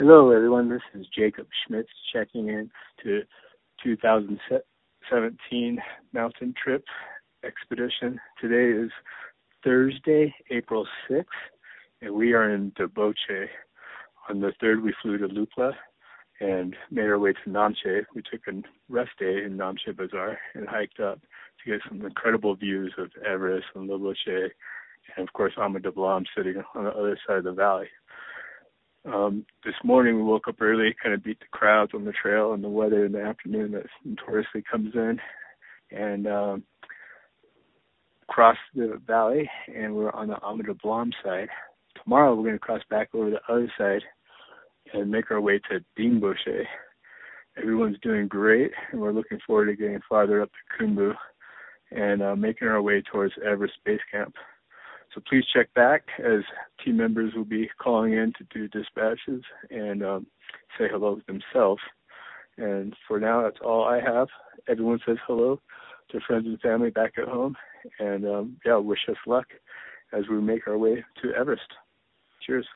Hello, everyone. This is Jacob Schmitz checking in to 2017 mountain trip expedition. Today is Thursday, April 6th, and we are in Doboche. On the 3rd, we flew to Lupla and made our way to Namche. We took a rest day in Namche Bazaar and hiked up to get some incredible views of Everest and Loboche, and of course Ama Dablam sitting on the other side of the valley. This morning we woke up early, kind of beat the crowds on the trail and the weather in the afternoon that notoriously comes in, and crossed the valley, and we're on the Ama Dablam side. Tomorrow we're going to cross back over the other side and make our way to Dingboche. Everyone's doing great, and we're looking forward to getting farther up to Khumbu and making our way towards Everest Base Camp. So please check back, as team members will be calling in to do dispatches and say hello themselves. And for now, that's all I have. Everyone says hello to friends and family back at home. And wish us luck as we make our way to Everest. Cheers.